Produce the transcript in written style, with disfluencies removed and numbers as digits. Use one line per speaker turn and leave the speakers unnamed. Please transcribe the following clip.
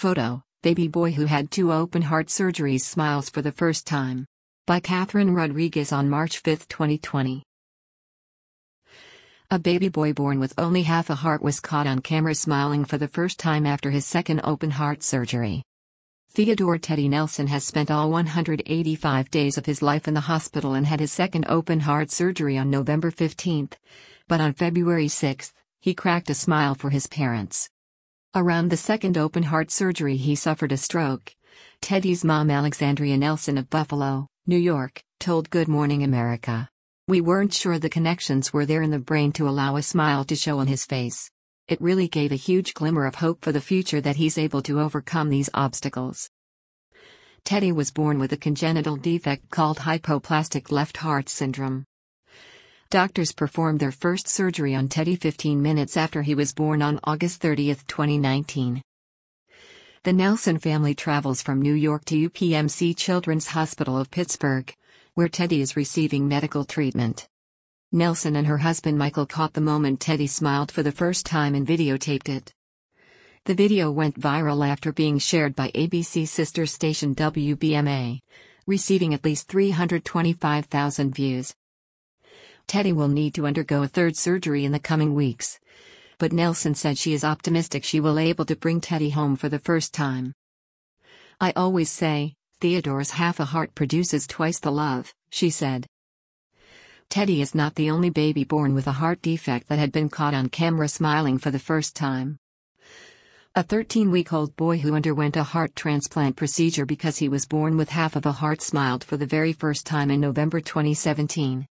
Photo: Baby boy who had two open heart surgeries smiles for the first time. By Catherine Rodriguez on March 5, 2020. A baby boy born with only half a heart was caught on camera smiling for the first time after his second open heart surgery. Theodore Teddy Nelson has spent all 185 days of his life in the hospital and had his second open heart surgery on November 15, but on February 6, he cracked a smile for his parents. Around the second open heart surgery he suffered a stroke. Teddy's mom, Alexandria Nelson of Buffalo, New York, told Good Morning America, "We weren't sure the connections were there in the brain to allow a smile to show on his face. It really gave a huge glimmer of hope for the future that he's able to overcome these obstacles." Teddy was born with a congenital defect called hypoplastic left heart syndrome. Doctors performed their first surgery on Teddy 15 minutes after he was born on August 30, 2019. The Nelson family travels from New York to UPMC Children's Hospital of Pittsburgh, where Teddy is receiving medical treatment. Nelson and her husband Michael caught the moment Teddy smiled for the first time and videotaped it. The video went viral after being shared by ABC sister station WBMA, receiving at least 325,000 views. Teddy will need to undergo a third surgery in the coming weeks, but Nelson said she is optimistic she will be able to bring Teddy home for the first time. "I always say, Theodore's half a heart produces twice the love," she said. Teddy is not the only baby born with a heart defect that had been caught on camera smiling for the first time. A 13-week-old boy who underwent a heart transplant procedure because he was born with half of a heart smiled for the very first time in November 2017.